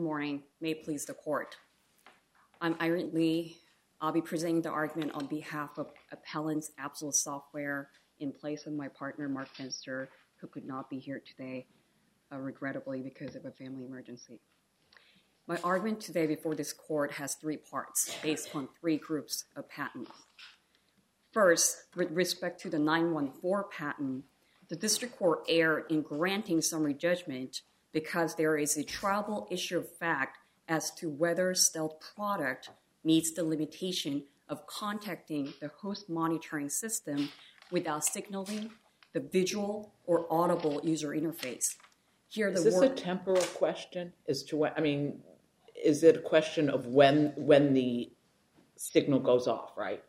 Good morning. May it please the court. I'm Irene Lee. I'll be presenting the argument on behalf of Appellants Absolute Software in place of my partner, Mark Fenster, who could not be here today, regrettably because of a family emergency. My argument today before this court has three parts based on three groups of patents. First, with respect to the 914 patent, the district court erred in granting summary judgment because there is a triable issue of fact as to whether Stealth product meets the limitation of contacting the host monitoring system without signaling the visual or audible user interface. Here, is this a temporal question as to what, is it a question of when the signal goes off, right?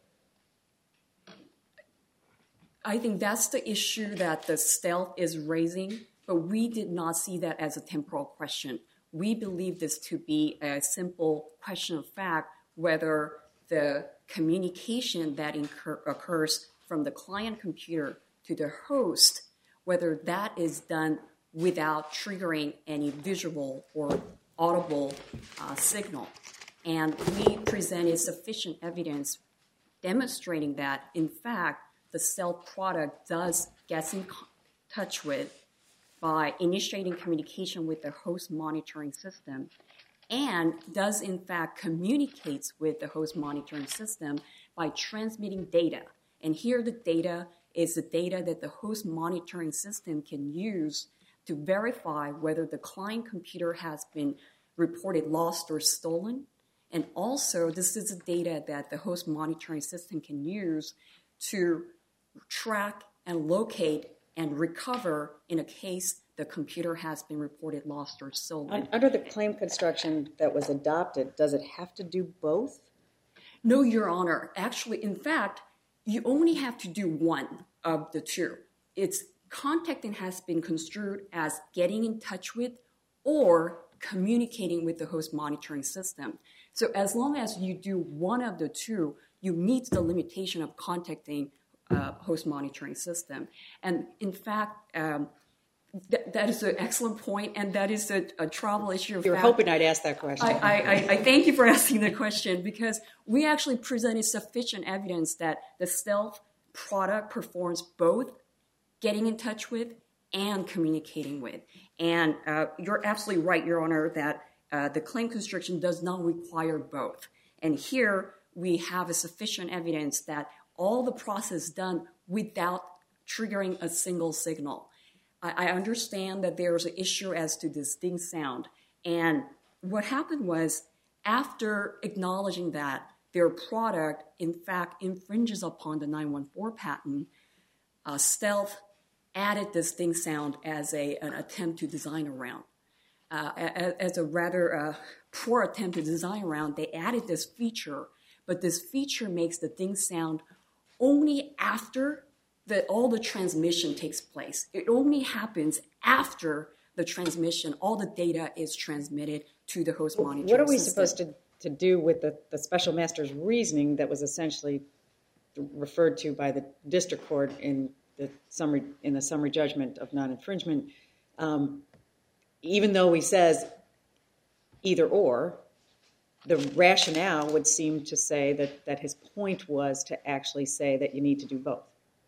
I think that's the issue that the Stealth is raising, but we did not see that as a temporal question. We believe this to be a simple question of fact, whether the communication that occurs from the client computer to the host, whether that is done without triggering any visual or audible signal. And we presented sufficient evidence demonstrating that, in fact, the Stealth product does get in touch with by initiating communication with the host monitoring system and does, in fact, communicates with the host monitoring system by transmitting data. And here the data is the data that the host monitoring system can use to verify whether the client computer has been reported lost or stolen. And also, this is the data that the host monitoring system can use to track and locate and recover in a case the computer has been reported lost or stolen. Under the claim construction that was adopted, does it have to do both? No, Your Honor. Actually, in fact, you only have to do one of the two. It's contacting has been construed as getting in touch with or communicating with the host monitoring system. So as long as you do one of the two, you meet the limitation of contacting host monitoring system. And in fact, that is an excellent point, and that is a trouble issue. You were hoping I'd ask that question. I thank you for asking the question, because we actually presented sufficient evidence that the Stealth product performs both getting in touch with and communicating with. And you're absolutely right, Your Honor, that the claim construction does not require both. And here we have a sufficient evidence that all the process done without triggering a single signal. I understand that there's an issue as to distinct sound. And what happened was, after acknowledging that their product, in fact, infringes upon the 914 patent, Stealth added distinct sound as an attempt to design around. As a rather poor attempt to design around, they added this feature, but this feature makes the distinct sound only after all the transmission takes place. It only happens after the transmission, all the data is transmitted to the host monitoring system. What are we supposed to do with the special master's reasoning that was essentially referred to by the district court in the summary judgment of non-infringement? Even though he says either or, the rationale would seem to say that his point was to actually say that you need to do both.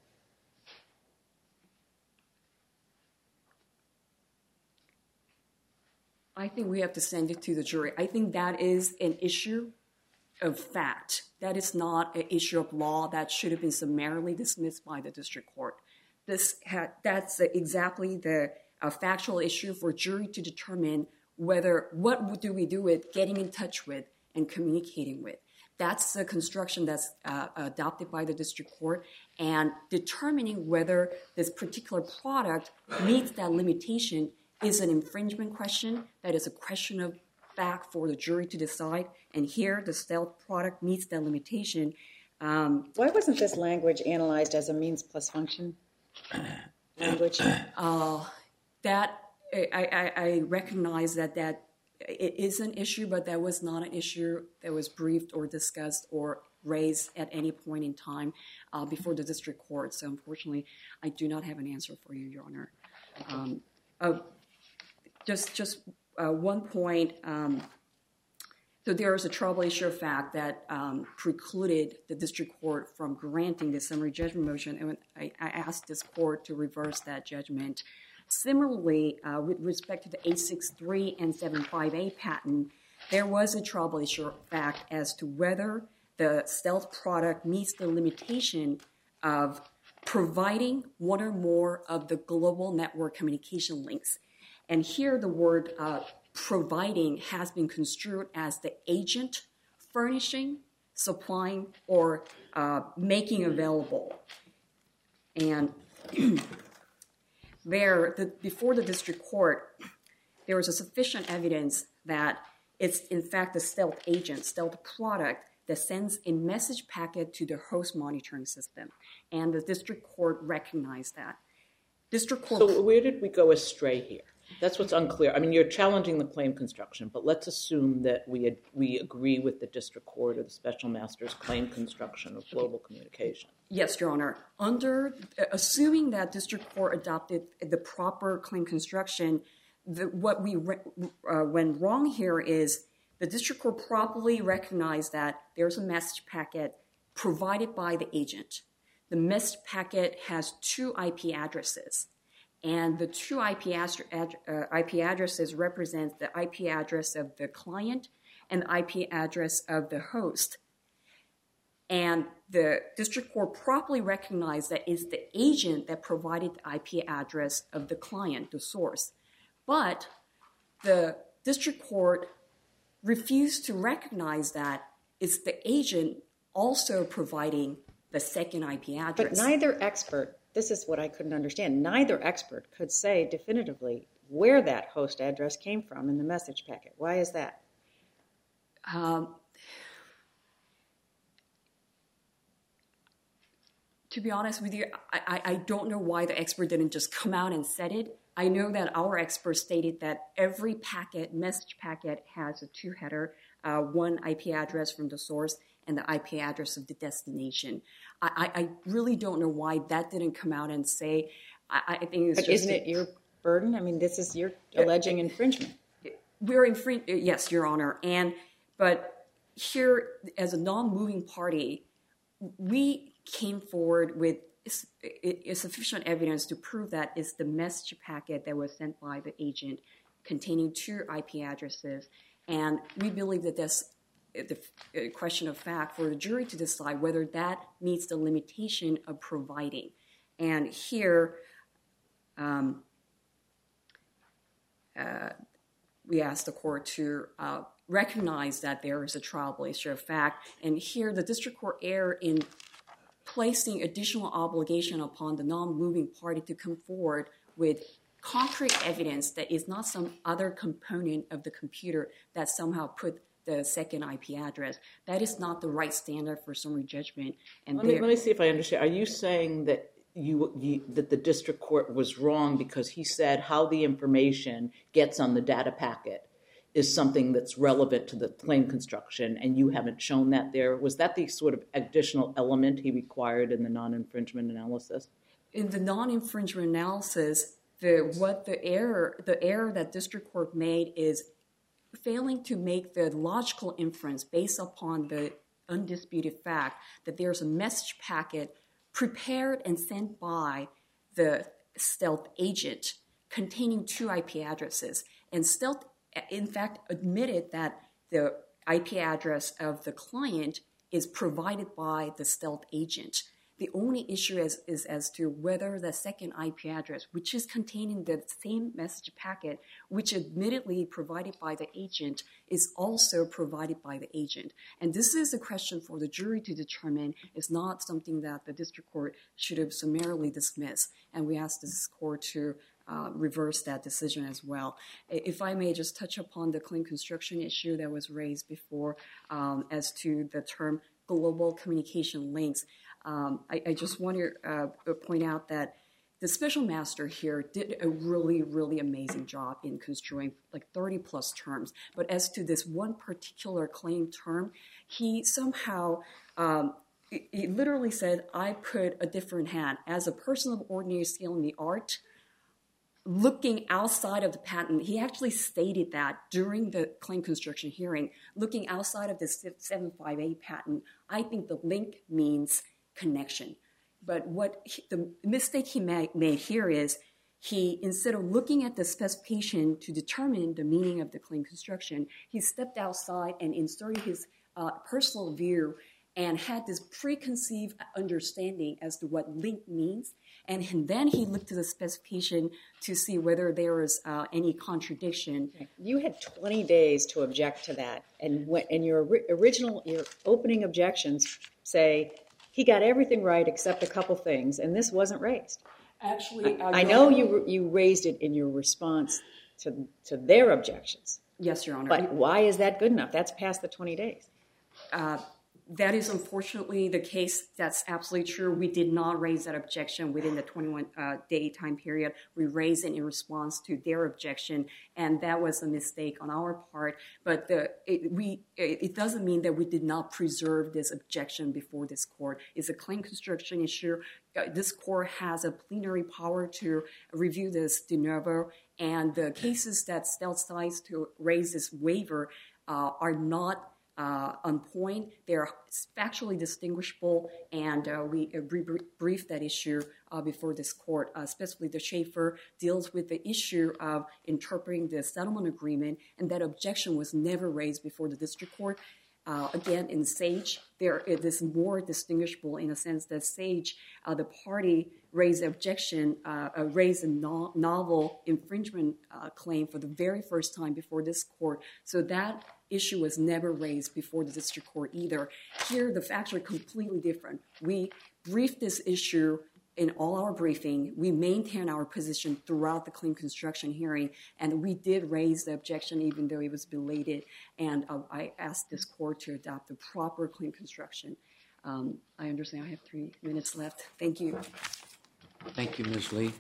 I think we have to send it to the jury. I think that is an issue of fact. That is not an issue of law that should have been summarily dismissed by the district court. That's exactly the factual issue for jury to determine what do we do with getting in touch with and communicating with. That's the construction that's adopted by the district court, and determining whether this particular product meets that limitation is an infringement question. That is a question of fact for the jury to decide. And here, the Stealth product meets that limitation. Why wasn't this language analyzed as a means plus function language? I recognize that it is an issue, but that was not an issue that was briefed or discussed or raised at any point in time before the district court. So unfortunately, I do not have an answer for you, Your Honor. Just one point, so there is a trouble issue of fact that precluded the district court from granting the summary judgment motion, and I asked this court to reverse that judgment. Similarly, with respect to the 863 and 75A patent, there was a trouble issue of fact as to whether the stealth product meets the limitation of providing one or more of the global network communication links. And here the word providing has been construed as the agent furnishing, supplying, or making available. And before the district court, there was a sufficient evidence that it's in fact the stealth agent, stealth product that sends a message packet to the host monitoring system. And the district court recognized that. So where did we go astray here? That's what's unclear. I mean, you're challenging the claim construction, but let's assume that we agree with the district court or the special master's claim construction of global communication. Yes, Your Honor. Assuming that district court adopted the proper claim construction, what went wrong here is the district court properly recognized that there's a message packet provided by the agent. The message packet has 2 IP addresses, and the 2 IP addresses represent the IP address of the client and the IP address of the host. And the district court properly recognized that it's the agent that provided the IP address of the client, the source. But the district court refused to recognize that it's the agent also providing the second IP address. But neither expert, this is what I couldn't understand, neither expert could say definitively where that host address came from in the message packet. Why is that? To be honest with you, I don't know why the expert didn't just come out and said it. I know that our expert stated that every message packet has a 2-header, one IP address from the source and the IP address of the destination. I really don't know why that didn't come out and say. I think it's but just... Isn't it your burden? I mean, you're alleging infringement. Yes, Your Honor. But here, as a non-moving party, we came forward with sufficient evidence to prove that it's the message packet that was sent by the agent containing 2 IP addresses. And we believe that that's the question of fact for the jury to decide whether that meets the limitation of providing. And here, we asked the court to recognize that there is a triable issue of fact. And here, the district court erred in placing additional obligation upon the non-moving party to come forward with concrete evidence that is not some other component of the computer that somehow put the second IP address. That is not the right standard for summary judgment. And let me see if I understand. Are you saying that that the district court was wrong because he said how the information gets on the data packet is something that's relevant to the claim construction, and you haven't shown that there? Was that the sort of additional element he required in the non-infringement analysis? In the non-infringement analysis, the error that district court made is failing to make the logical inference based upon the undisputed fact that there's a message packet prepared and sent by the stealth agent containing 2 IP addresses. And stealth, in fact, admitted that the IP address of the client is provided by the stealth agent. The only issue is as to whether the second IP address, which is contained in the same message packet, which admittedly provided by the agent, is also provided by the agent. And this is a question for the jury to determine. It's not something that the district court should have summarily dismissed. And we asked this court to reverse that decision as well. If I may just touch upon the claim construction issue that was raised before as to the term global communication links. I just want to point out that the special master here did a really, really amazing job in construing like 30 plus terms. But as to this one particular claim term, he somehow, he literally said, I put a different hat. As a person of ordinary skill in the art, looking outside of the patent, he actually stated that during the claim construction hearing, looking outside of the 758 patent, I think the link means connection. But the mistake he made here is he, instead of looking at the specification to determine the meaning of the claim construction, he stepped outside and inserted his personal view and had this preconceived understanding as to what link means. And then he looked to the specification to see whether there was any contradiction. You had 20 days to object to that. And your opening objections say, he got everything right except a couple things, and this wasn't raised. Actually, I know you raised it in your response to their objections. Yes, Your Honor. But why is that good enough? That's past the 20 days. That is unfortunately the case. That's absolutely true. We did not raise that objection within the 21-day time period. We raised it in response to their objection, and that was a mistake on our part. But it doesn't mean that we did not preserve this objection before this court. It's a claim construction issue. This court has a plenary power to review this de novo, and the cases that Stealth decides to raise this waiver are not on point. They're factually distinguishable, and we briefed that issue before this court. Specifically, the Schaefer deals with the issue of interpreting the settlement agreement, and that objection was never raised before the district court. Again, in Sage, it is more distinguishable in a sense that Sage, the party raised objection, raised a novel infringement claim for the very first time before this court. So that issue was never raised before the district court either. Here, the facts are completely different. We briefed this issue in all our briefing. We maintained our position throughout the claim construction hearing, and we did raise the objection even though it was belated, and I asked this court to adopt the proper claim construction. I understand I have 3 minutes left. Thank you. Thank you, Ms. Lee.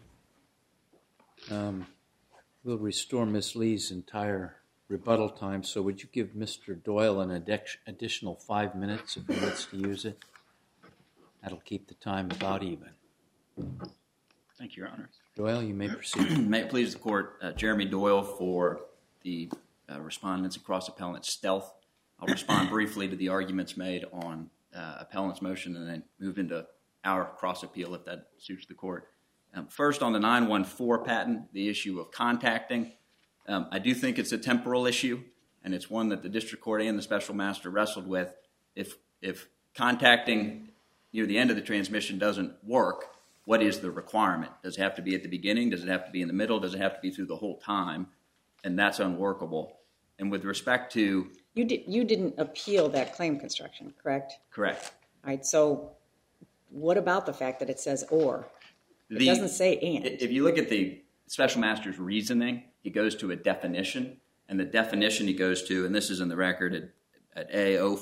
We'll restore Ms. Lee's entire rebuttal time, so would you give Mr. Doyle an additional 5 minutes if he wants to use it? That'll keep the time about even. Thank you, Your Honor. Doyle, you may proceed. May it please the court, Jeremy Doyle for the respondents and cross-appellant Stealth. I'll respond briefly to the arguments made on appellant's motion and then move into our cross-appeal if that suits the court. First, on the 914 patent, the issue of contacting. I do think it's a temporal issue, and it's one that the district court and the special master wrestled with. If contacting near the end of the transmission doesn't work, what is the requirement? Does it have to be at the beginning? Does it have to be in the middle? Does it have to be through the whole time? And that's unworkable. And with respect to... You didn't appeal that claim construction, correct? Correct. All right, so what about the fact that it says or? It doesn't say and. If you look at the special master's reasoning, he goes to a definition, and the definition he goes to, and this is in the record at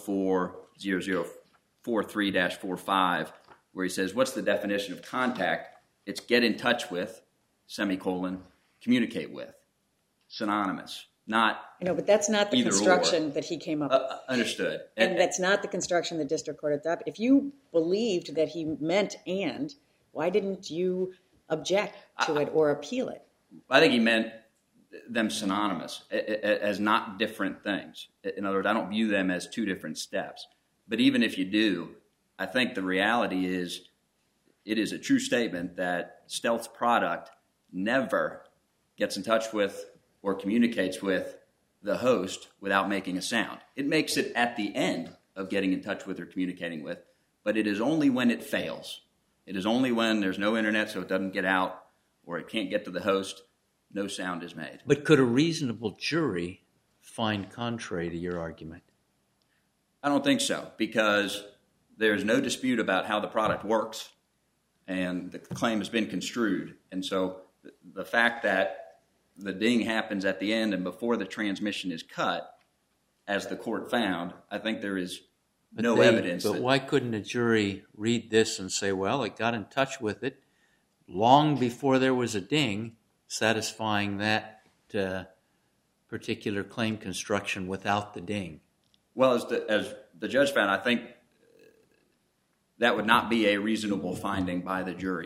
A040043-45, where he says, what's the definition of contact? It's get in touch with, semicolon, communicate with. Synonymous, not but that's not the construction that he came up with. Understood. And that's not the construction the district court adopted. If you believed that he meant and, why didn't you object to it or appeal it? I think he meant them synonymous, as not different things. In other words, I don't view them as two different steps. But even if you do, I think the reality is it is a true statement that Stealth's product never gets in touch with or communicates with the host without making a sound. It makes it at the end of getting in touch with or communicating with, but it is only when it fails. It is only when there's no internet, so it doesn't get out, or it can't get to the host, no sound is made. But could a reasonable jury find contrary to your argument? I don't think so, because there's no dispute about how the product works, and the claim has been construed. And so the fact that the ding happens at the end and before the transmission is cut, as the court found, I think there is no evidence. But why couldn't a jury read this and say, well, it got in touch with it long before there was a ding, satisfying that particular claim construction without the ding? Well, as the judge found, I think that would not be a reasonable finding by the jury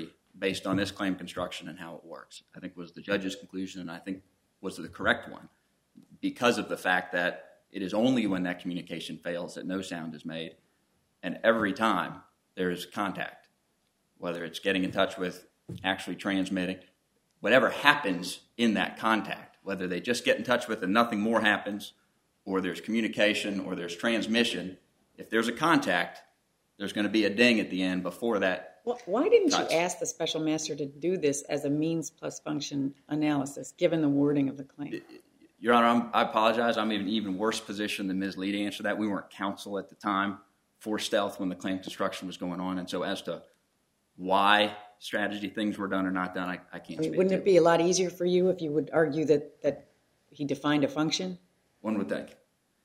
based on this claim construction and how it works. I think was the judge's conclusion, and I think was the correct one, because of the fact that it is only when that communication fails that no sound is made, and every time there is contact, whether it's getting in touch with, actually transmitting, whatever happens in that contact, whether they just get in touch with and nothing more happens, or there's communication, or there's transmission, if there's a contact, there's going to be a ding at the end before that. Well, why didn't you ask the special master to do this as a means plus function analysis, given the wording of the claim? Your Honor, I apologize. I'm in an even worse position than Ms. Lee to answer that. We weren't counsel at the time for Stealth when the claim construction was going on, and so as to why strategy things were done or not done, I can't speak Wouldn't to. it be a lot easier for you if you would argue that he defined a function? One would think.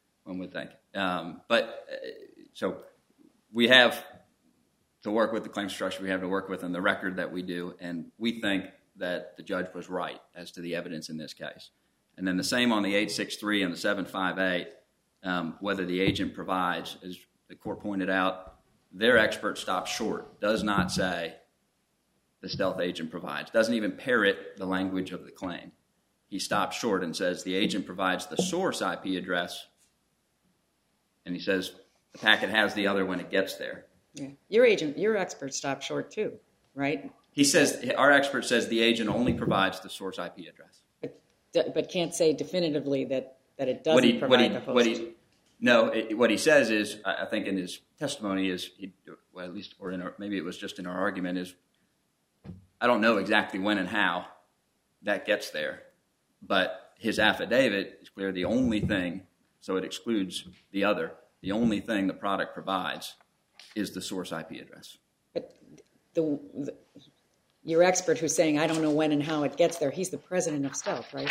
So we have to work with the claim structure we have to work with and the record that we do, and we think that the judge was right as to the evidence in this case. And then the same on the 863 and the 758, whether the agent provides, as the court pointed out, their expert stops short, does not say the Stealth agent provides, doesn't even parrot the language of the claim. He stops short and says the agent provides the source IP address, and he says the packet has the other when it gets there. Yeah. Your expert stopped short too, right? He says, our expert says the agent only provides the source IP address. But can't say definitively that it doesn't provide the host. What he says is, I think in his testimony is, at least, or maybe it was just in our argument, is I don't know exactly when and how that gets there, but his affidavit is clear the only thing, so it excludes the other, the only thing the product provides is the source IP address. But your expert who's saying, I don't know when and how it gets there, he's the president of Stealth, right?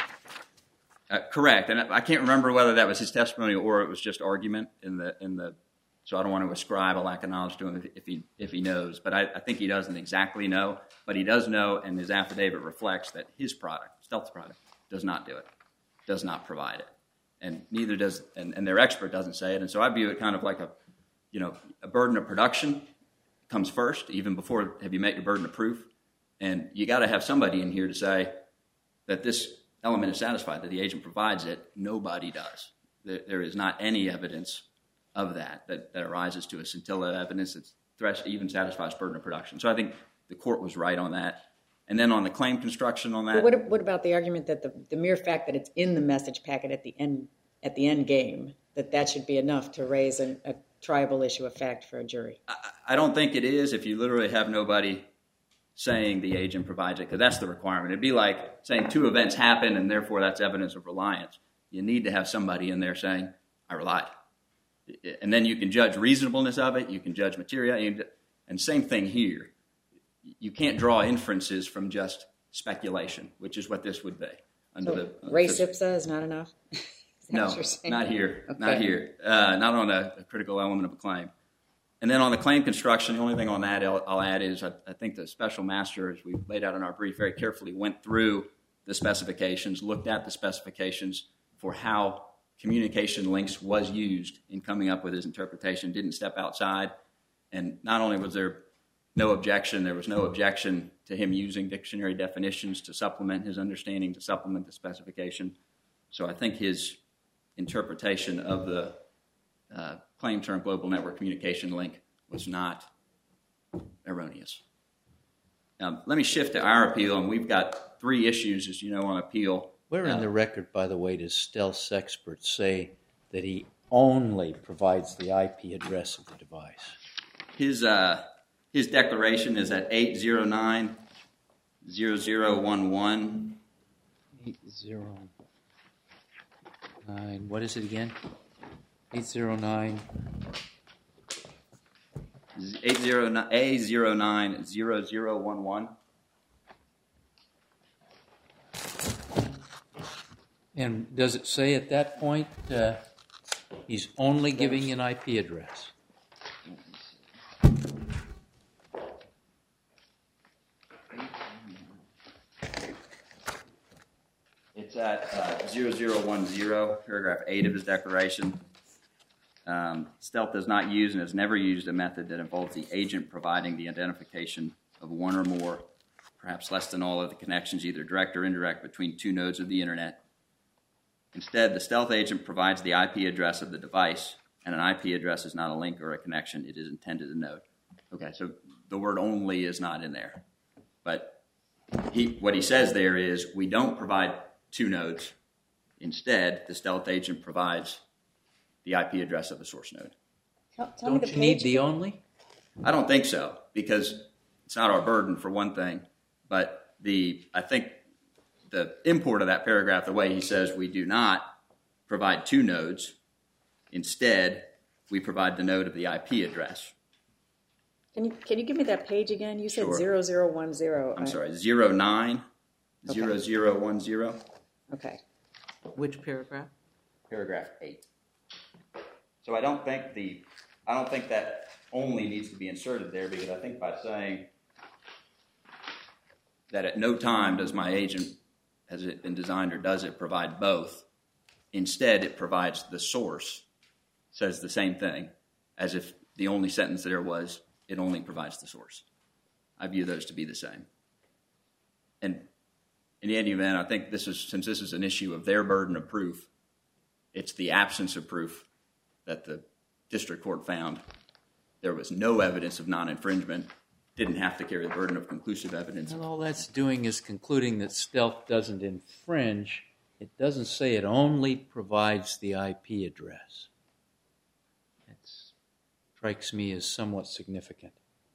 Correct, and I can't remember whether that was his testimony or it was just argument in the. So I don't want to ascribe a lack of knowledge to him if he knows, but I think he doesn't exactly know, but he does know, and his affidavit reflects that his product, Stealth's product, does not do it, does not provide it, and neither does, and their expert doesn't say it, and so I view it kind of like a burden of production comes first, even before have you met your burden of proof, and you got to have somebody in here to say that this element is satisfied, that the agent provides it. Nobody does. There is not any evidence of that arises to a scintilla evidence that even satisfies burden of production. So I think the court was right on that. And then on the claim construction on that. But what about the argument that the mere fact that it's in the message packet at the end game, that should be enough to raise a triable issue of fact for a jury? I don't think it is if you literally have nobody saying the agent provides it, because that's the requirement. It'd be like saying two events happen and therefore that's evidence of reliance. You need to have somebody in there saying, I relied. And then you can judge reasonableness of it, you can judge materiality, and same thing here. You can't draw inferences from just speculation, which is what this would be. Res ipsa is not enough? No, not here. Okay. Not here. Not on a critical element of a claim. And then on the claim construction, the only thing on that I'll add is I think the special master, as we laid out in our brief, very carefully went through the specifications, looked at the specifications for how communication links was used in coming up with his interpretation, didn't step outside. And not only was there no objection, there was no objection to him using dictionary definitions to supplement his understanding, to supplement the specification. So I think his interpretation of the claim term global network communication link was not erroneous. Now, let me shift to our appeal, and we've got 3 issues, as you know, on appeal. Where in the record, by the way, does Stealth's expert say that he only provides the IP address of the device? His declaration is at 809-0011. 809. What is it again? 809. 809-0011. And does it say at that point he's only giving an IP address? It's at 0010, paragraph 8 of his declaration. Stealth does not use and has never used a method that involves the agent providing the identification of one or more perhaps less than all of the connections, either direct or indirect, between two nodes of the internet. Instead, the stealth agent provides the IP address of the device, and an IP address is not a link or a connection. It is intended to node. Okay, so the word only is not in there. But what he says there is we don't provide two nodes. Instead, the stealth agent provides the IP address of the source node. Tell me the Don't you page. need the only? I don't think so, because it's not our burden, for one thing. But I think the import of that paragraph, the way he says we do not provide two nodes, instead, we provide the node of the IP address. Can you give me that page again? You said Sure. 0010. I'm sorry, 09 Okay. 0010, Okay. Which paragraph? paragraph 8. So I don't think that only needs to be inserted there, because I think by saying that at no time does my agent, has it been designed or does it provide both, instead it provides the source, says the same thing, as if the only sentence there was, it only provides the source. I view those to be the same. And in any event, I think since this is an issue of their burden of proof, it's the absence of proof that the district court found. There was no evidence of non-infringement, didn't have to carry the burden of conclusive evidence. And all that's doing is concluding that stealth doesn't infringe. It doesn't say it only provides the IP address. That strikes me as somewhat significant.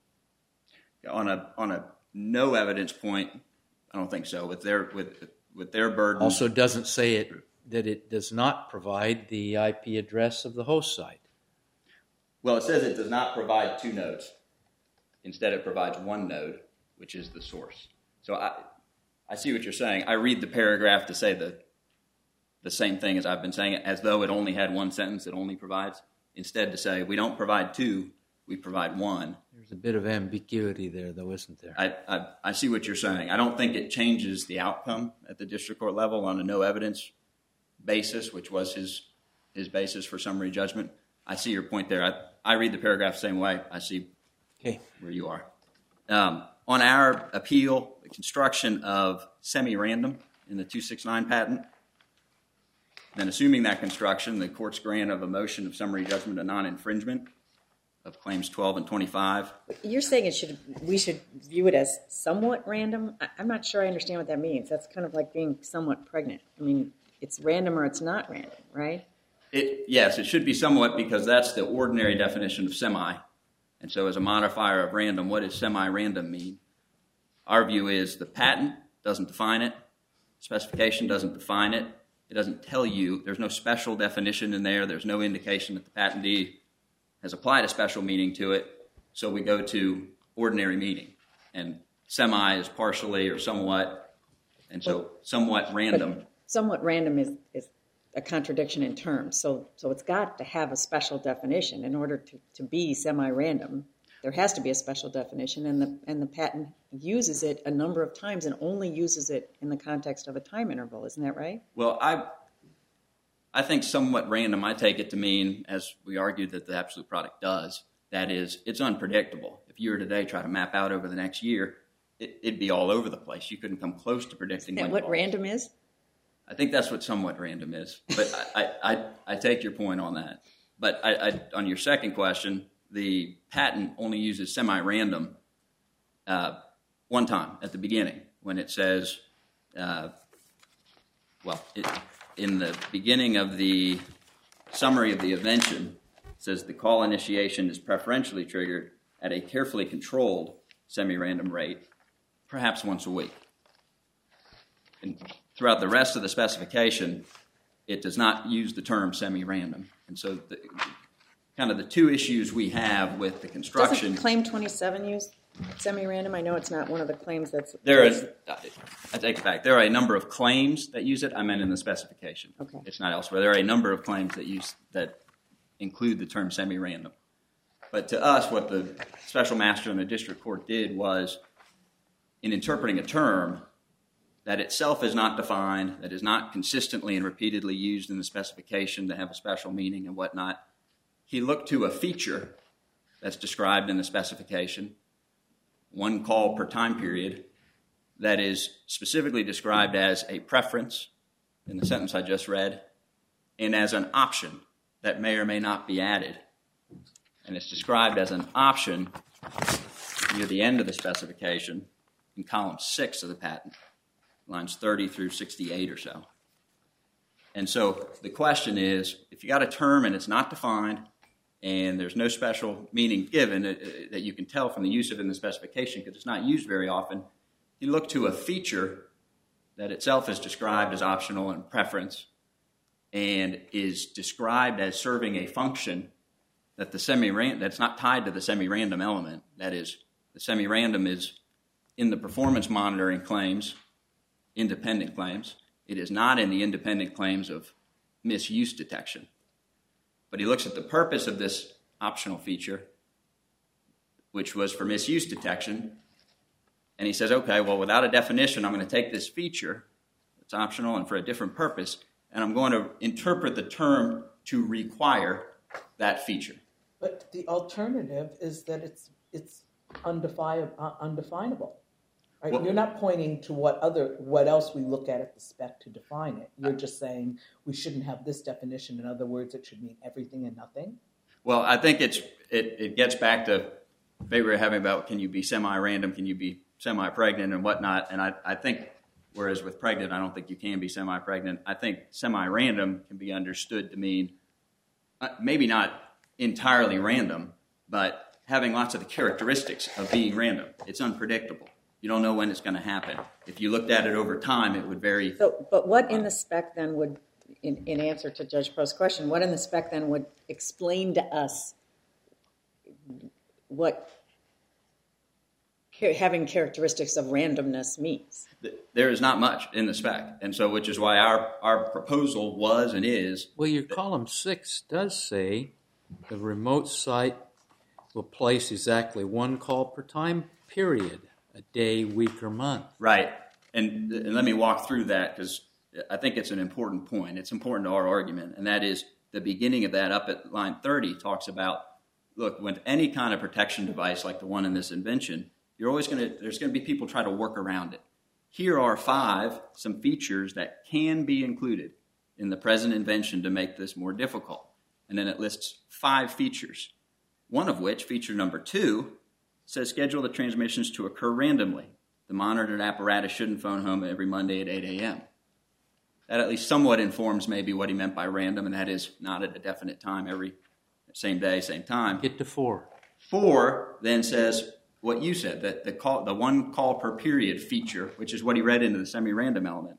On a no evidence point, I don't think so. With their burden, Also doesn't say that it does not provide the IP address of the host site. well, it says it does not provide two nodes. Instead, it provides one node, which is the source. So I see what you're saying. I read the paragraph to say the same thing as I've been saying, as though it only had one sentence it only provides. Instead, to say we don't provide two, we provide one. There's a bit of ambiguity there, though, isn't there? I see what you're saying. I don't think it changes the outcome at the district court level on a no evidence basis, which was his basis for summary judgment. I see your point there. I read the paragraph the same way. I see where you are. On our appeal, the construction of semi-random in the 269 patent, then assuming that construction, the court's grant of a motion of summary judgment of non-infringement of claims 12 and 25. You're saying we should view it as somewhat random? I'm not sure I understand what that means. That's kind of like being somewhat pregnant. I mean, it's random or it's not random, right? Yes, it should be somewhat, because that's the ordinary definition of semi. And so as a modifier of random, what does semi-random mean? Our view is the patent doesn't define it. Specification doesn't define it. It doesn't tell you. There's no special definition in there. There's no indication that the patentee has applied a special meaning to it. So we go to ordinary meaning. And semi is partially or somewhat. And so somewhat random. But somewhat random is a contradiction in terms. So it's got to have a special definition in order to be semi-random. There has to be a special definition, and the patent uses it a number of times and only uses it in the context of a time interval. Isn't that right? Well, I think somewhat random, I take it to mean, as we argued that the absolute product does, that is, it's unpredictable. If you were today try to map out over the next year, it'd be all over the place. You couldn't come close to predicting Isn't that when what random is? I think that's what somewhat random is. But I take your point on that. But on your second question, the patent only uses semi-random one time at the beginning when it says, in the beginning of the summary of the invention, it says the call initiation is preferentially triggered at a carefully controlled semi-random rate, perhaps once a week. And throughout the rest of the specification, it does not use the term semi-random. And so kind of the two issues we have with the construction... Doesn't Claim 27 use semi-random? I know it's not one of the claims that's... I take it back. There are a number of claims that use it. I meant in the specification. Okay. It's not elsewhere. There are a number of claims that include the term semi-random. But to us, what the special master and the district court did was, in interpreting a term that itself is not defined, that is not consistently and repeatedly used in the specification to have a special meaning and whatnot, he looked to a feature that's described in the specification, one call per time period, that is specifically described as a preference in the sentence I just read, and as an option that may or may not be added. And it's described as an option near the end of the specification in column 6 of the patent, lines 30 through 68 or so. And so the question is, if you got a term and it's not defined and there's no special meaning given that you can tell from the use of it in the specification because it's not used very often, you look to a feature that itself is described as optional and preference and is described as serving a function that that's not tied to the semi-random element. That is, the semi-random is in the performance monitoring claims, independent claims. It is not in the independent claims of misuse detection. But he looks at the purpose of this optional feature, which was for misuse detection, and he says, okay, well, without a definition, I'm going to take this feature, it's optional and for a different purpose, and I'm going to interpret the term to require that feature. But the alternative is that it's undefinable. Right? Well, you're not pointing to what else we look at the spec to define it. You're just saying we shouldn't have this definition. In other words, it should mean everything and nothing. Well, I think it gets back to debate we were having about can you be semi-random, can you be semi-pregnant and whatnot. And I think, whereas with pregnant, I don't think you can be semi-pregnant. I think semi-random can be understood to mean maybe not entirely random, but having lots of the characteristics of being random. It's unpredictable. You don't know when it's going to happen. If you looked at it over time, it would vary. So, but what in the spec then would, in answer to Judge Prost's question, what in the spec then would explain to us what having characteristics of randomness means? There is not much in the spec, and so which is why our proposal was and is. Well, your column 6 does say the remote site will place exactly one call per time period, a day, week, or month. Right, and let me walk through that because I think it's an important point. It's important to our argument, and that is the beginning of that up at line 30 talks about, look, with any kind of protection device like the one in this invention, there's going to be people try to work around it. Here are 5, some features that can be included in the present invention to make this more difficult. And then it lists 5 features, one of which, feature number 2, says schedule the transmissions to occur randomly. The monitored apparatus shouldn't phone home every Monday at 8 a.m. That at least somewhat informs maybe what he meant by random, and that is not at a definite time every same day, same time. Get to 4. 4 then says what you said, that the one call per period feature, which is what he read into the semi-random element,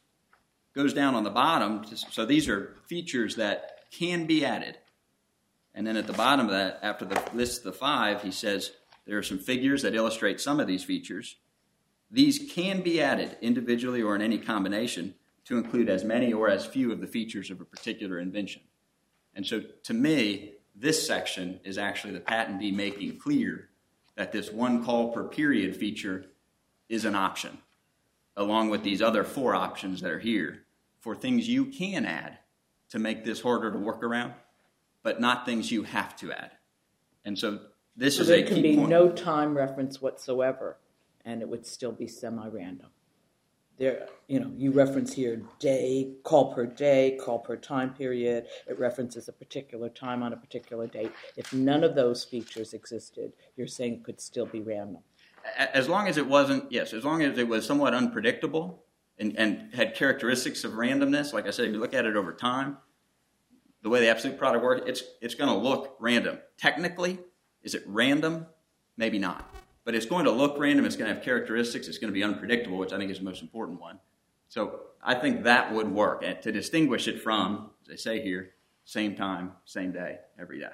goes down on the bottom. So these are features that can be added. And then at the bottom of that, after the list of the 5, he says there are some figures that illustrate some of these features. These can be added individually or in any combination to include as many or as few of the features of a particular invention. And so to me, this section is actually the patentee making clear that this one call per period feature is an option, along with these other 4 options that are here for things you can add to make this harder to work around, but not things you have to add. And so this is a key point. There can be no time reference whatsoever, and it would still be semi-random. There, you reference here day, call per time period. It references a particular time on a particular date. If none of those features existed, you're saying it could still be random. As long as it wasn't, yes, as long as it was somewhat unpredictable and had characteristics of randomness, like I said, if you look at it over time, the way the absolute product works, it's going to look random. Technically, is it random? Maybe not. But it's going to look random, it's going to have characteristics, it's going to be unpredictable, which I think is the most important one. So I think that would work, and to distinguish it from, as they say here, same time, same day, every day.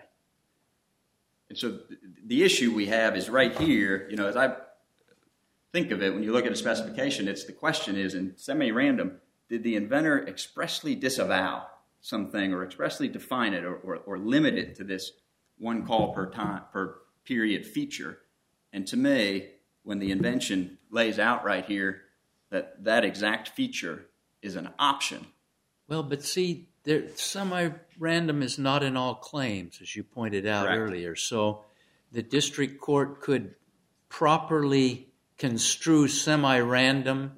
And so the issue we have is right here, as I think of it, when you look at a specification, the question is, in semi-random, did the inventor expressly disavow something or expressly define it or limit it to this one call per period feature? And to me, when the invention lays out right here that exact feature is an option. Well, but see, semi-random is not in all claims, as you pointed out Correct. Earlier. So the district court could properly construe semi-random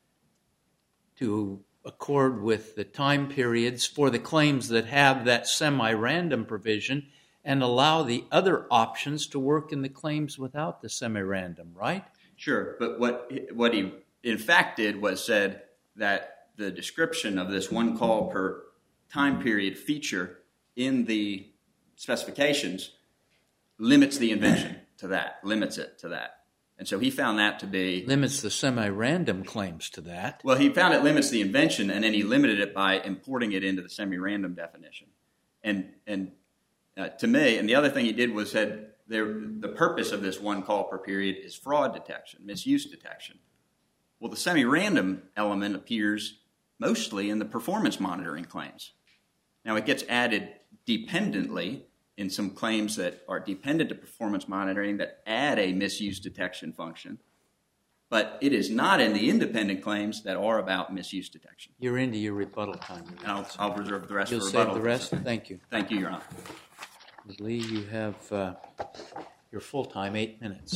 to accord with the time periods for the claims that have that semi-random provision and allow the other options to work in the claims without the semi-random, right? Sure, but what he in fact did was said that the description of this one call per time period feature in the specifications limits the invention to that, limits it to that. And so he found that to be... Limits the semi-random claims to that. Well, he found it limits the invention, and then he limited it by importing it into the semi-random definition. And to me, and the other thing he did was said the purpose of this one call per period is fraud detection, misuse detection. Well, the semi-random element appears mostly in the performance monitoring claims. Now, it gets added dependently in some claims that are dependent to performance monitoring that add a misuse detection function, but it is not in the independent claims that are about misuse detection. You're into your rebuttal time. And I'll reserve the rest You'll for rebuttal. save the rest? Thank you. Thank you, Your Honor. Ms. Lee, you have your full time, 8 minutes.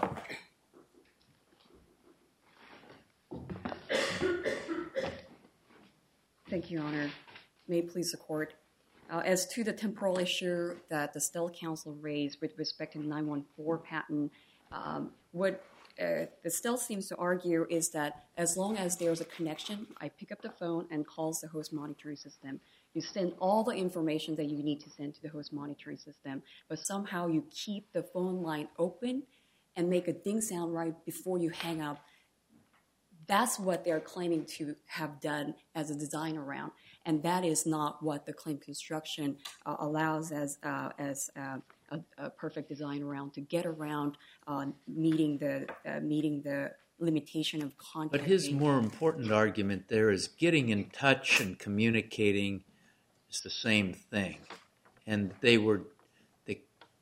Thank you, Your Honor. May it please the Court. As to the temporal issue that the Stealth Counsel raised with respect to the 914 patent, what the Stealth seems to argue is that as long as there's a connection, I pick up the phone and calls the host monitoring system. You send all the information that you need to send to the host monitoring system, but somehow you keep the phone line open and make a ding sound right before you hang up. That's what they're claiming to have done as a design around, and that is not what the claim construction allows as a perfect design around to get around meeting the limitation of contact. But his more important argument there is getting in touch and communicating is the same thing, and the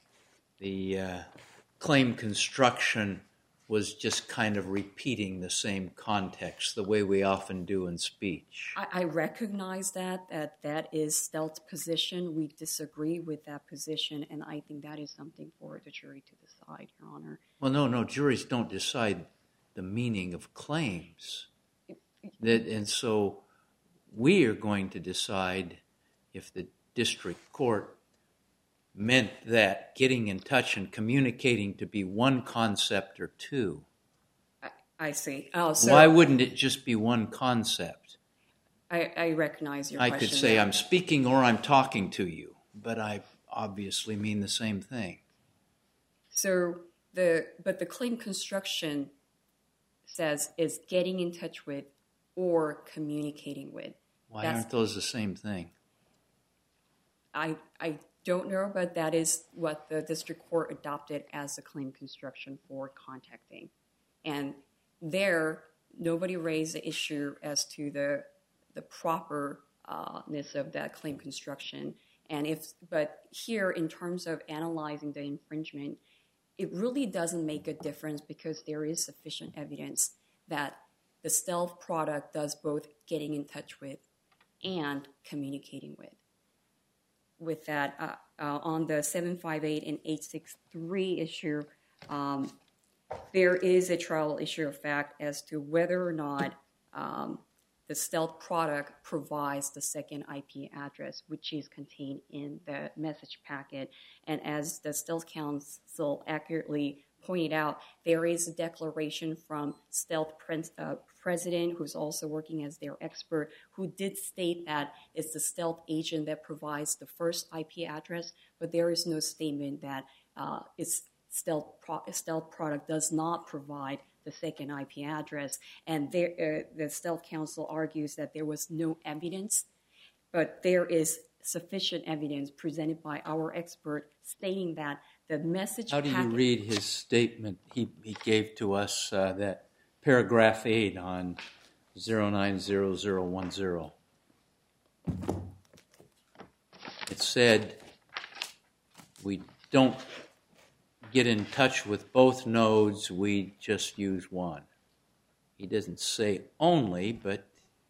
claim construction was just kind of repeating the same context, the way we often do in speech. I recognize that is Stealth's position. We disagree with that position, and I think that is something for the jury to decide, Your Honor. Well, no, juries don't decide the meaning of claims. And so we are going to decide if the district court meant that getting in touch and communicating to be one concept or two. I see. Oh, so why wouldn't it just be one concept? I recognize your question. I could say I'm speaking or I'm talking to you, but I obviously mean the same thing. So but the claim construction says is getting in touch with or communicating with. Why aren't those the same thing? I don't know, but that is what the district court adopted as the claim construction for contacting. And there, nobody raised the issue as to the properness of that claim construction. But here, in terms of analyzing the infringement, it really doesn't make a difference because there is sufficient evidence that the Stealth product does both getting in touch with and communicating with. With that, on the 758 and 863 issue, there is a trial issue of fact as to whether or not the Stealth product provides the second IP address, which is contained in the message packet. And as the Stealth Counsel accurately pointed out, there is a declaration from Stealth president, who's also working as their expert, who did state that it's the Stealth agent that provides the first IP address, but there is no statement that its Stealth product does not provide the second IP address. And the Stealth Counsel argues that there was no evidence, but there is sufficient evidence presented by our expert stating that the message packet... How do you read his statement he gave to us, that paragraph 8 on 090010? It said we don't get in touch with both nodes, we just use one. He doesn't say only, but...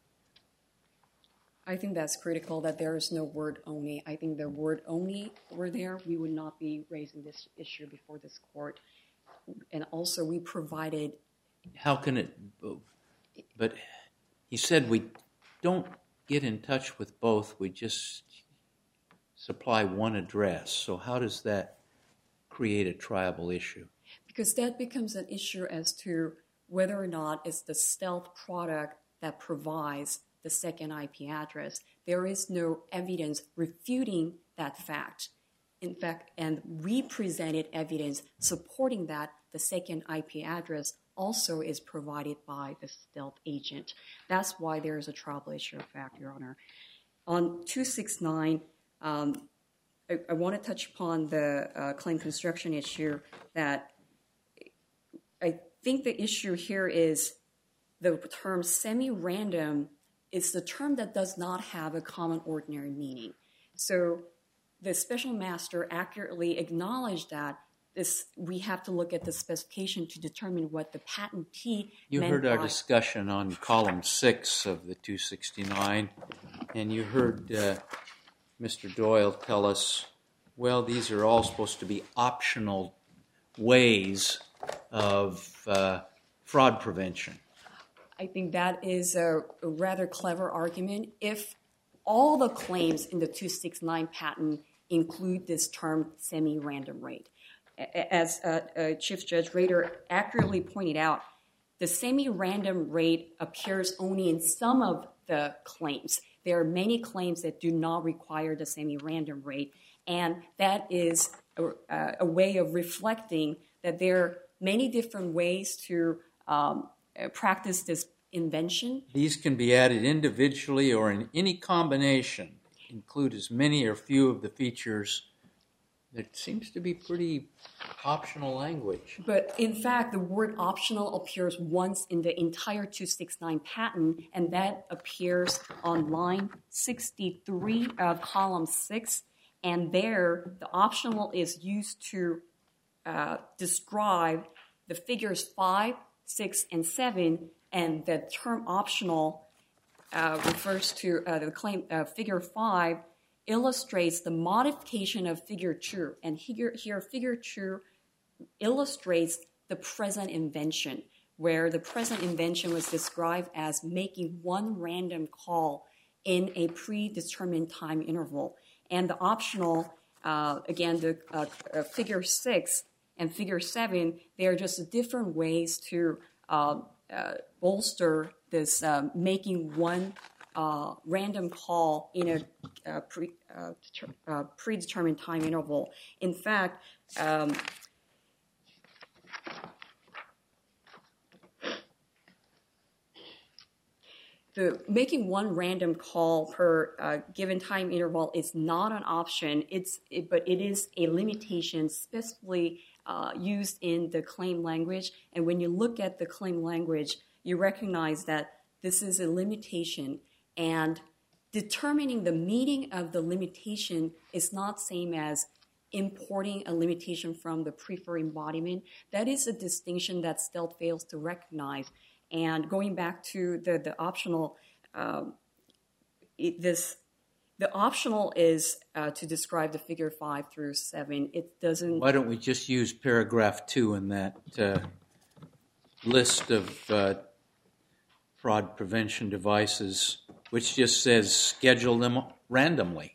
I think that's critical that there is no word only. I think the word only were there, we would not be raising this issue before this court. And also we provided how can it... But he said we don't get in touch with both, we just supply one address. So how does that create a triable issue? Because that becomes an issue as to whether or not it's the stealth product that provides the second IP address. There is no evidence refuting that fact. In fact, and we presented evidence supporting that the second IP address also is provided by the stealth agent. That's why there is a triable issue of fact, Your Honor. On 269, I want to touch upon the claim construction issue that I think the issue here is the term semi-random is the term that does not have a common ordinary meaning. So the special master accurately acknowledged that we have to look at the specification to determine what the patentee You meant heard our by discussion on column 6 of the 269, and you heard Mr. Doyle tell us, well, these are all supposed to be optional ways of fraud prevention. I think that is a rather clever argument. If all the claims in the 269 patent include this term semi-random rate. As Chief Judge Rader accurately pointed out, the semi-random rate appears only in some of the claims. There are many claims that do not require the semi-random rate, and that is a way of reflecting that there are many different ways to practice this invention. These can be added individually or in any combination, include as many or few of the features. It seems to be pretty optional language. But in fact, the word optional appears once in the entire 269 patent, and that appears on line 63 of column 6. And there, the optional is used to describe the figures 5, 6, and 7, and the term optional refers to the claim figure 5 illustrates the modification of figure 2. And here figure 2 illustrates the present invention, where the present invention was described as making one random call in a predetermined time interval. And the optional, again, the figure 6 and figure 7, they are just different ways to bolster this making one random call in a predetermined time interval. In fact, the making one random call per given time interval is not an option. But it is a limitation specifically used in the claim language. And when you look at the claim language, you recognize that this is a limitation. And determining the meaning of the limitation is not same as importing a limitation from the preferred embodiment. That is a distinction that Stealth fails to recognize. And going back to the optional, the optional is to describe the figure 5 through 7. It doesn't. Why don't we just use paragraph 2 in that list of fraud prevention devices, which just says schedule them randomly?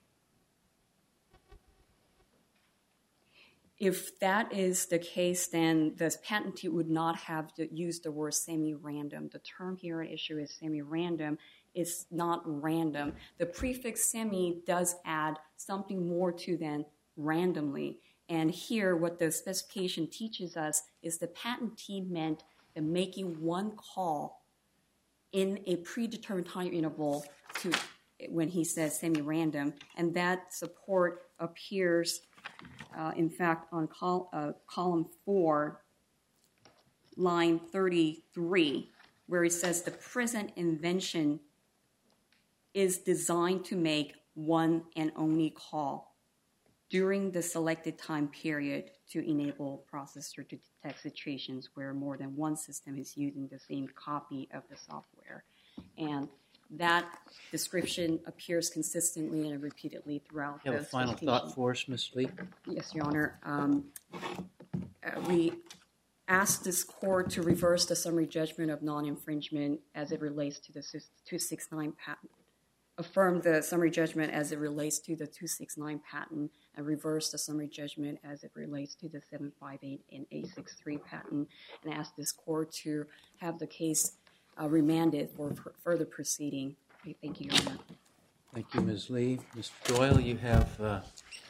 If that is the case, then the patentee would not have to use the word semi-random. The term here at issue is semi-random. It's not random. The prefix semi does add something more to than randomly. And here, what the specification teaches us is the patentee meant that making one call in a predetermined time interval to when he says semi-random. And that support appears in fact, on column 4, line 33, where it says the present invention is designed to make one and only call during the selected time period to enable processor to detect situations where more than one system is using the same copy of the software. And that description appears consistently and repeatedly throughout the You have a final thought for us, Ms. Lee? Yes, Your Honor. We ask this court to reverse the summary judgment of non-infringement as it relates to the 269 patent, affirm the summary judgment as it relates to the 269 patent, and reverse the summary judgment as it relates to the 758 and 863 patent, and ask this court to have the case remanded for further proceeding. Okay, thank you, Your Honor. Thank you, Ms. Lee. Mr. Doyle, you have a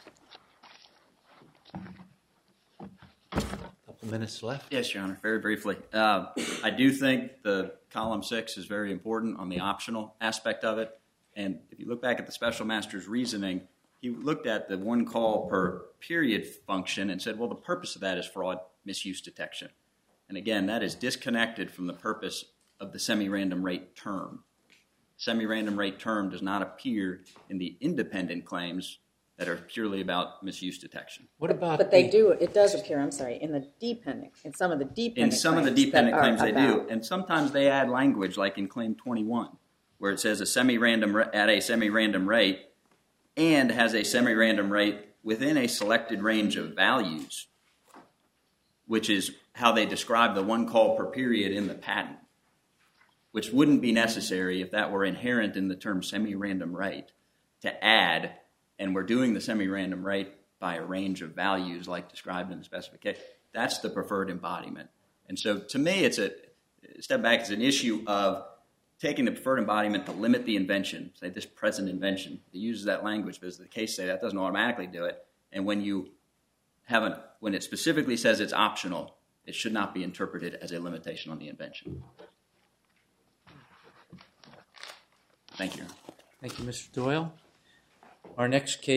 couple minutes left. Yes, Your Honor, very briefly. I do think the column 6 is very important on the optional aspect of it. And if you look back at the special master's reasoning, he looked at the one call per period function and said, well, the purpose of that is fraud misuse detection. And again, that is disconnected from the purpose of the semi-random rate term. Semi-random rate term does not appear in the independent claims that are purely about misuse detection. What about But they do. It does appear. I'm sorry. In the dependent. In some of the dependent. In some of the dependent claims, they do, and sometimes they add language, like in Claim 21, where it says a semi-random at a semi-random rate, and has a semi-random rate within a selected range of values, which is how they describe the one call per period in the patent, which wouldn't be necessary if that were inherent in the term semi-random rate to add, and we're doing the semi-random rate by a range of values like described in the specification. That's the preferred embodiment. And so to me, it's a step back, it's an issue of taking the preferred embodiment to limit the invention, say this present invention. It uses that language, but as the case say, that doesn't automatically do it. And when you haven't, when it specifically says it's optional, it should not be interpreted as a limitation on the invention. Thank you. Thank you, Mr. Doyle. Our next case